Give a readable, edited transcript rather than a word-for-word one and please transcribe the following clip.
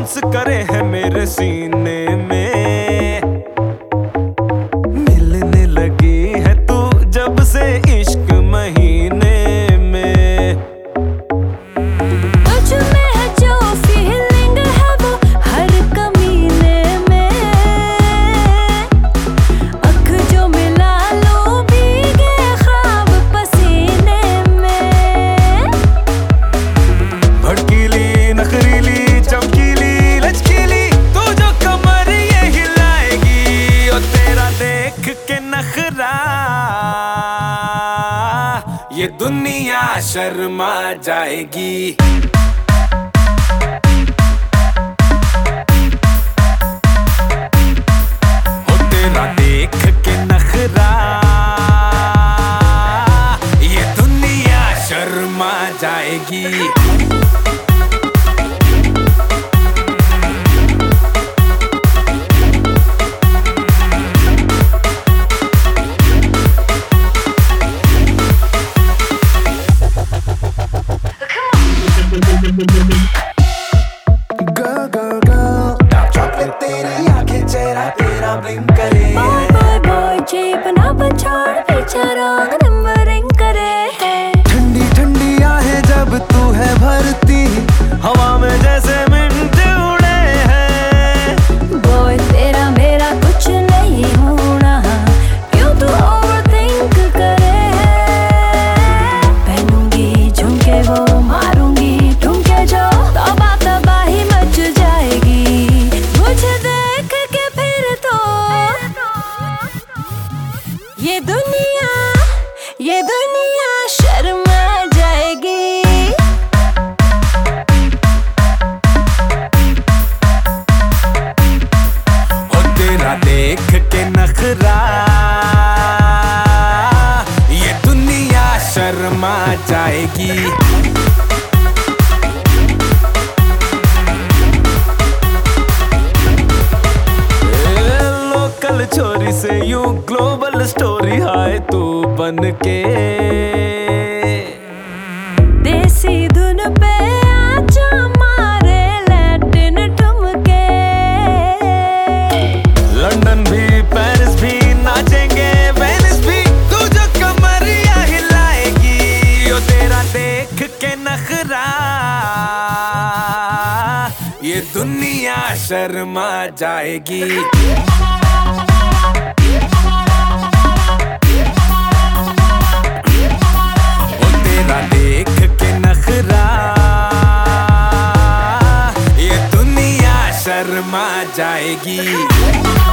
Bounce करे है मेरे सीने में। मिलने लगी है तू जब से इश्क महीने में। तुझ में है जो फीलिंग है वो हर कमीने में। अख जो मिला लो भीगे ख्वाब पसीने में। भड़कीली नखरीली चमकीली लचकीली तू जो कमर ये हिलाएगी। और तेरा देख के नखरा ये दुनिया शर्मा जाएगी। ओ तेरा देख के नखरा ये दुनिया शर्मा जाएगी। Girl, girl, girl, dark chocolate तेरी आंखें चेहरा तेरा ब्लिंक करे। Boy, boy, boy, जेब ना पछाड़ पीछे रंग नंबरिंग करे है। ठंडी ठंडी आहें जब तू है भरती हवा में जैसे मिंट उड़े हैं। Boy, तेरा मेरा कुछ नहीं होना क्यों तू ओवरथिंक करे है। पहनूंगी झुमके वो मारूंगी ठुमके जो तबाही मच जाएगी। मुझे देख के फिर तो ये दुनिया शर्मा जाएगी। ओ तेरा देख के नखरा ये दुनिया शर्मा जाएगी। लोकल छोरी से यूं ग्लोबल स्टोरी हाय तू बन के। देसी धुन पे आजा मारे लैटिन ठुमके। लंदन भी पेरिस भी नाचेंगे वेनिस भी तू जो कमरिया हिलाएगी। ओ तेरा देख के नखरा ये दुनिया शर्मा जाएगी। ओ तेरा देख के नखरा ये दुनिया शर्मा जाएगी।